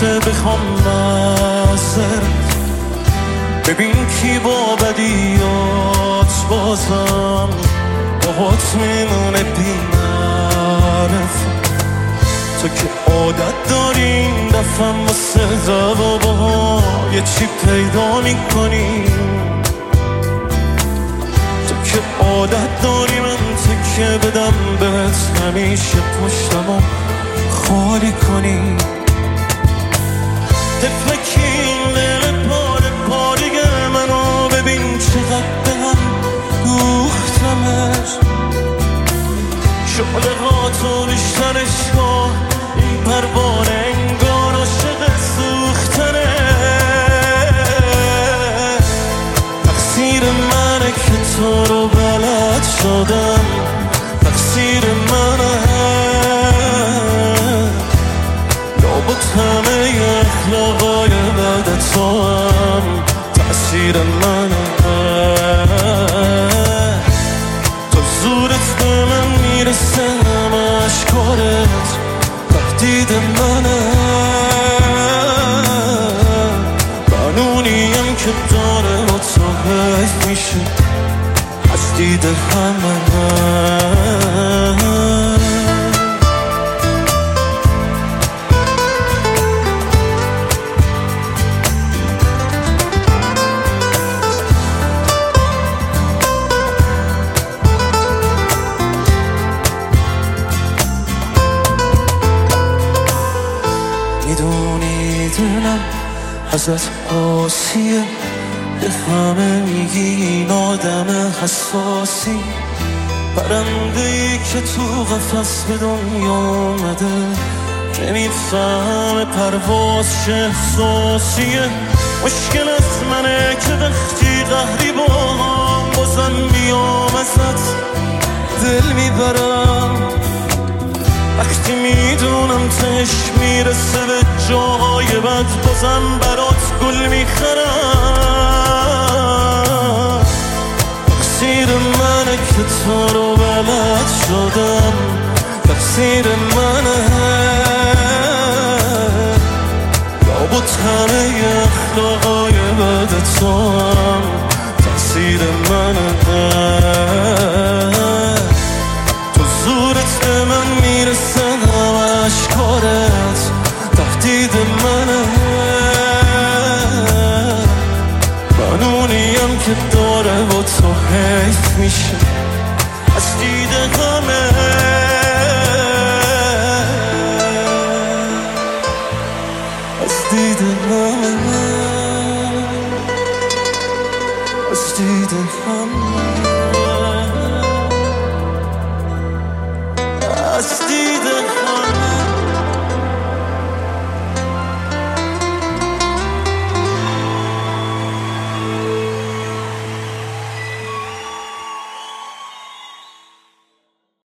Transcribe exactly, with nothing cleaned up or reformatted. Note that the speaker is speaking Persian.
وقت بخوام معذرت. ببین کی با بدیات بازم باهات میمونه بی معرفت. تو که عادت داری این دفعه واسه جوابها یه چی پیدا میکنی. تو که عادت داری من تکه بدم بهت همیشه پشتمو خالی کنی. تفلکی این دل پاره پاره منو ببین چقدر به هم دوختمش. شعله ها تو بیشترش ها این پروانه انگار عاشق سوختنه. تقصیر منه که تو رو بلد شدم، تقصیر منه. لابد همه اخلاقای بد تو هم تأثیر منه. تو زورت به من میرسه همه اشکارت تهدید منه. قانونیم که داره با تو حیف میشه از دید همه. میدونی دلم ازت قاسیه، به همه میگی این آدم حساسی. پرنده‌ای که تو قفس به دنیا اومده نمیفهمه پرواز چه احساسیه. مشکل از منه که وقتی قهری با هم بازم بیام ازت دل میبرم. وقتی میدونم تش میرسه به جاهای بد بازم برات گل میخرم. تقصیر منه که تو رو بلد شدم، تقصیر منه. لابد همه اخلاقای بد تو هم تقصیر منه. تو زورت به من میرسه همه اشکارت تهدید منه. قانونیم که داره با تو حیف میشه